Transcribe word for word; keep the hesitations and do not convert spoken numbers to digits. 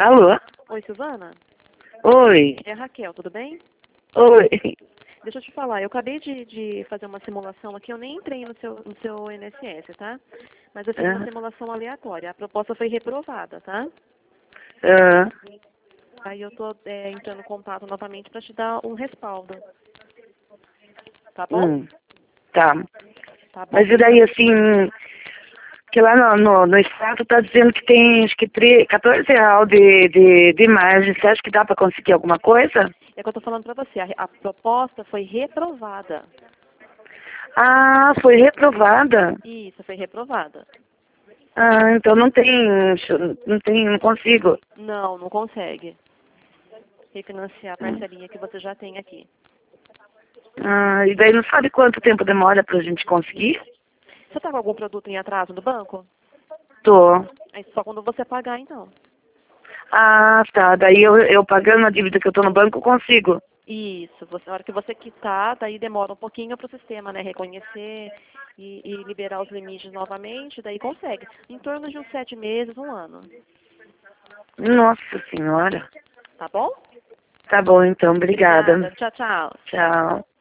Alô? Oi, Silvana? Oi. É a Raquel, tudo bem? Oi. Deixa eu te falar, eu acabei de, de fazer uma simulação aqui, eu nem entrei no seu, no seu I N S S, tá? Mas eu fiz uma Ah, simulação aleatória. A proposta foi reprovada, tá? ah, Aí eu tô é, entrando em contato novamente para te dar um respaldo. Tá bom? hum, tá. Tá bom. Mas e daí, assim, que lá no, no, no estado tá dizendo que tem, acho que tre- quatorze real de, de, de margem. Você acha que dá pra conseguir alguma coisa? É que eu tô falando para você, a, a proposta foi reprovada. Ah, foi reprovada. Isso, foi reprovada. Ah, então não tem, não tem, não consigo. Não, não consegue refinanciar a parcelinha que você já tem aqui. Ah, e daí não sabe quanto tempo demora pra gente conseguir? Você tá com algum produto em atraso no banco? Tô. É só quando você pagar, então. Ah, tá. Daí eu, eu pagando a dívida que eu tô no banco, eu consigo. Isso, você, na hora que você quitar, daí demora um pouquinho para o sistema, né, reconhecer e, e liberar os limites novamente, daí consegue. Em torno de uns sete meses, um ano. Nossa senhora. Tá bom? Tá bom, então. Obrigada. Obrigada. Tchau, tchau. Tchau.